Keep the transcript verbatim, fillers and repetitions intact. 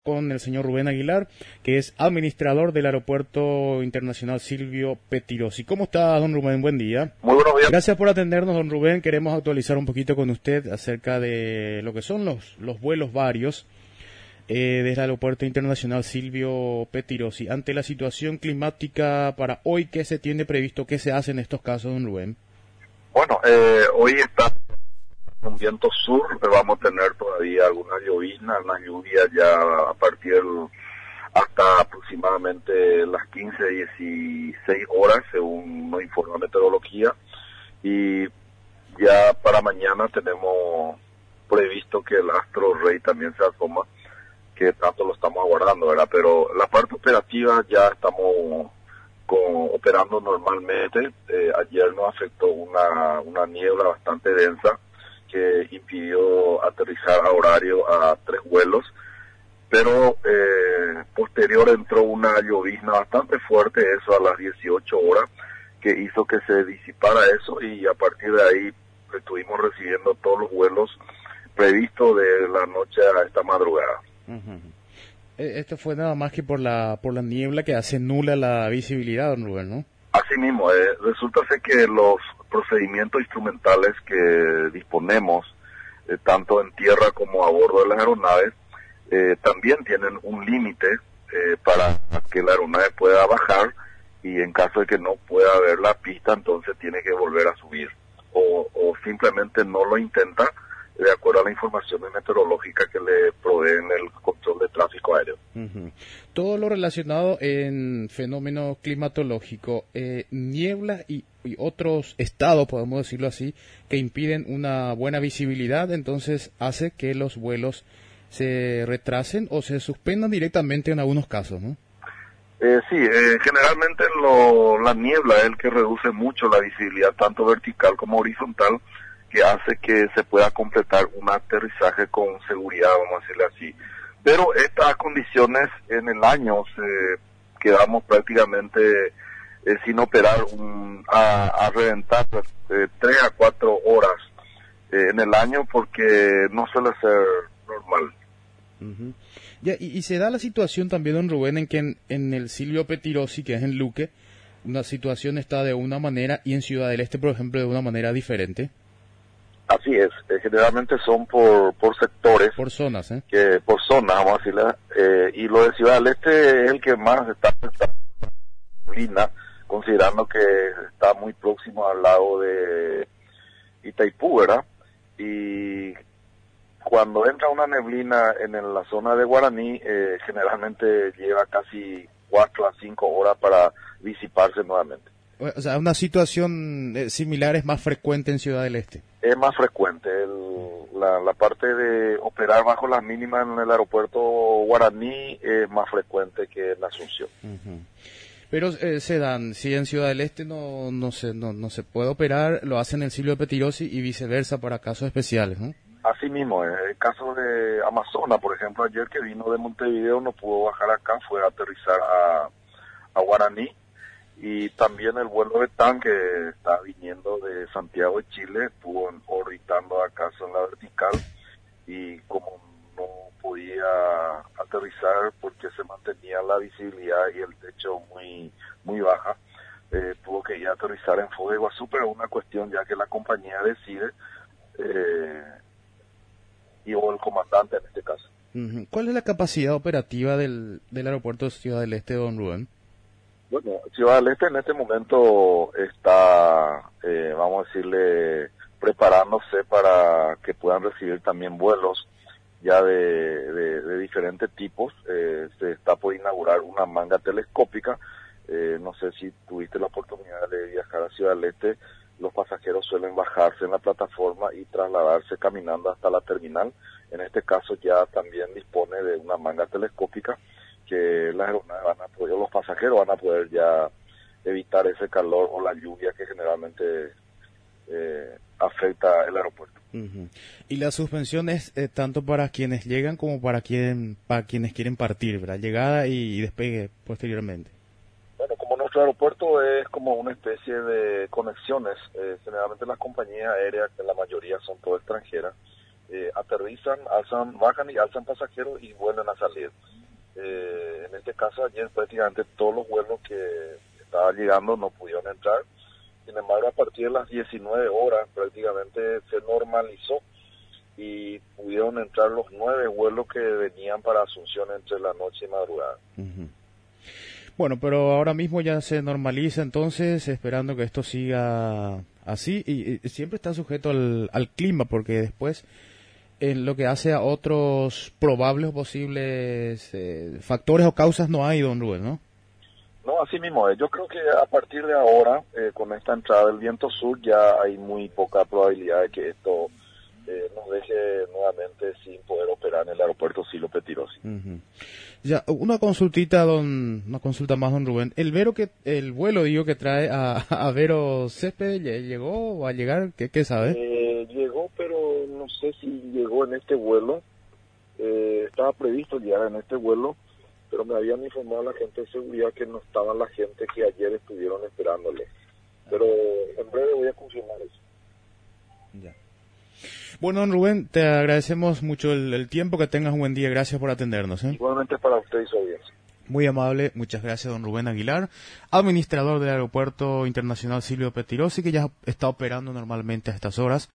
con el señor Rubén Aguilar, que es administrador del Aeropuerto Internacional Silvio Pettirossi. ¿Cómo está, don Rubén? Buen día. Muy buenos días. Gracias por atendernos, don Rubén. Queremos actualizar un poquito con usted acerca de lo que son los, los vuelos varios eh, desde el Aeropuerto Internacional Silvio Pettirossi. Ante la situación climática para hoy, ¿qué se tiene previsto? ¿Qué se hace en estos casos, don Rubén? Bueno, eh, hoy está un viento sur, pero vamos a tener todavía alguna llovizna, una lluvia ya a partir del, hasta aproximadamente las quince, dieciséis horas, según nos informa Meteorología. Y ya para mañana tenemos previsto que el astro rey también se asoma, que tanto lo estamos aguardando, ¿verdad? Pero la parte operativa ya estamos con, operando normalmente. Eh, ayer nos afectó una, una niebla bastante densa que impidió aterrizar a horario a tres vuelos, pero eh, posterior entró una llovizna bastante fuerte, eso a las dieciocho horas, que hizo que se disipara eso, y a partir de ahí estuvimos recibiendo todos los vuelos previstos de la noche a esta madrugada. Uh-huh. Esto fue nada más que por la por la niebla que hace nula la visibilidad, don Rubén, ¿no? Así mismo, eh, resulta ser que los procedimientos instrumentales que disponemos, eh, tanto en tierra como a bordo de las aeronaves, eh, también tienen un límite eh, para que la aeronave pueda bajar, y en caso de que no pueda ver la pista, entonces tiene que volver a subir, o, o simplemente no lo intenta, de acuerdo a la información meteorológica que le proveen el control de tráfico aéreo. Uh-huh. Todo lo relacionado en fenómeno climatológico, eh, niebla y, y otros estados, podemos decirlo así, que impiden una buena visibilidad, entonces hace que los vuelos se retrasen o se suspendan directamente en algunos casos, ¿no? Eh, sí, eh, generalmente lo, la niebla es el que reduce mucho la visibilidad, tanto vertical como horizontal, que hace que se pueda completar un aterrizaje con seguridad, vamos a decirle así. Pero estas condiciones en el año se quedamos prácticamente eh, sin operar un, a, a reventar eh, tres a cuatro horas eh, en el año, porque no suele ser normal. Uh-huh. Ya, y, y se da la situación también, don Rubén, en que en, en el Silvio Pettirossi, que es en Luque, una situación está de una manera y en Ciudad del Este, por ejemplo, de una manera diferente. Así es, eh, generalmente son por por sectores. Por zonas, ¿eh? Que, por zonas, vamos a decirle, eh, y lo de Ciudad del Este es el que más está afectando, considerando que está muy próximo al lado de Itaipú, ¿verdad? Y cuando entra una neblina en la zona de Guaraní, eh, generalmente lleva casi cuatro a cinco horas para disiparse nuevamente. O sea, una situación eh, similar es más frecuente en Ciudad del Este. Es más frecuente. El, la, la parte de operar bajo las mínimas en el aeropuerto Guaraní es más frecuente que en Asunción. Uh-huh. Pero eh, se dan, si en Ciudad del Este no no se no, no se puede operar, lo hacen en el Silvio Pettirossi y viceversa para casos especiales, ¿no? Así mismo, en el caso de Amazonas, por ejemplo, ayer que vino de Montevideo no pudo bajar acá, fue a aterrizar a, a Guaraní. Y también el vuelo de T A N, que está viniendo de Santiago de Chile, estuvo orbitando acaso en la vertical, y como no podía aterrizar porque se mantenía la visibilidad y el techo muy muy baja, eh, tuvo que ir a aterrizar en Foz de Iguazú, pero es una cuestión ya que la compañía decide, eh, y o el comandante en este caso. Uh-huh. ¿Cuál es la capacidad operativa del, del aeropuerto de Ciudad del Este, don Rubén? Bueno, Ciudad del Este en este momento está, eh, vamos a decirle, preparándose para que puedan recibir también vuelos ya de, de, de diferentes tipos. Eh, se está por inaugurar una manga telescópica. Eh, no sé si tuviste la oportunidad de viajar a Ciudad del Este. Los pasajeros suelen bajarse en la plataforma y trasladarse caminando hasta la terminal. En este caso ya también dispone de una manga telescópica, que las aeronaves van a poder, los pasajeros van a poder ya evitar ese calor o la lluvia que generalmente eh, afecta el aeropuerto. Uh-huh. Y la suspensión es eh, tanto para quienes llegan como para quien, para quienes quieren partir, ¿verdad? Llegada y, y despegue posteriormente. Bueno, como nuestro aeropuerto es como una especie de conexiones, eh, generalmente las compañías aéreas, que la mayoría son todas extranjeras, eh, aterrizan, alzan, bajan y alzan pasajeros y vuelven a salir. Eh, en este caso ayer prácticamente todos los vuelos que estaban llegando no pudieron entrar. Sin embargo, a partir de las diecinueve horas prácticamente se normalizó y pudieron entrar los nueve vuelos que venían para Asunción entre la noche y madrugada. Uh-huh. Bueno, pero ahora mismo ya se normaliza entonces, esperando que esto siga así, y, y siempre está sujeto al, al clima, porque después en lo que hace a otros probables o posibles eh, factores o causas no hay, don Rubén, ¿no? No, así mismo es. Yo creo que a partir de ahora, eh, con esta entrada del viento sur, ya hay muy poca probabilidad de que esto eh, nos deje nuevamente sin poder operar en el aeropuerto Silo Pettirossi. Uh-huh. Ya, una consultita, don, una consulta más, don Rubén. El Vero que, el vuelo, digo, que trae a, a Vero Céspedes, ¿llegó o va a llegar? ¿Qué, qué sabe? Eh, llegó, pero no sé si llegó en este vuelo. Eh, estaba previsto llegar en este vuelo, pero me habían informado la gente de seguridad que no estaban la gente que ayer estuvieron esperándole. Pero en breve voy a confirmar eso. Ya. Bueno, don Rubén, te agradecemos mucho el, el tiempo, que tengas un buen día, gracias por atendernos. ¿eh? Igualmente para usted y su audiencia. Muy amable, muchas gracias, don Rubén Aguilar, administrador del Aeropuerto Internacional Silvio Pettirossi, que ya está operando normalmente a estas horas.